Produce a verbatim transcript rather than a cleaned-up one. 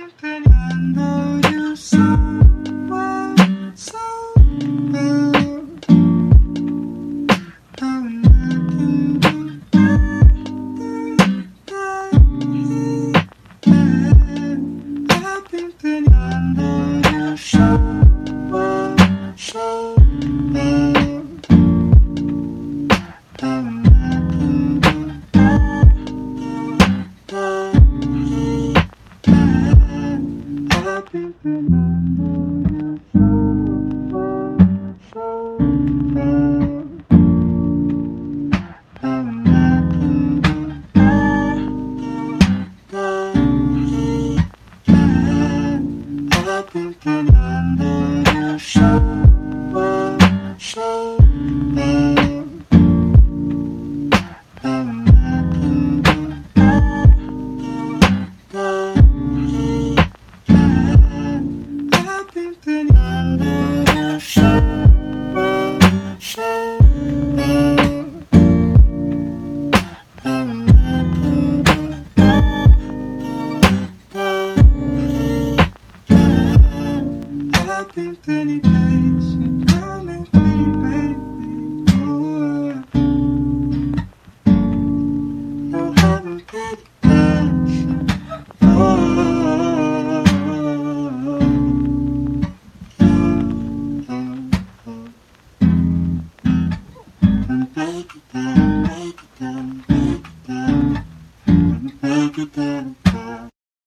been pretending you so well, so well. I'm looking I've been pretending you so well, so well. I'm looking I've been pretending you so well, so well. I'm looking I've been pretending you so well, so well. I'm looking I've been pretending you so well, so well. I'm looking I've been pretending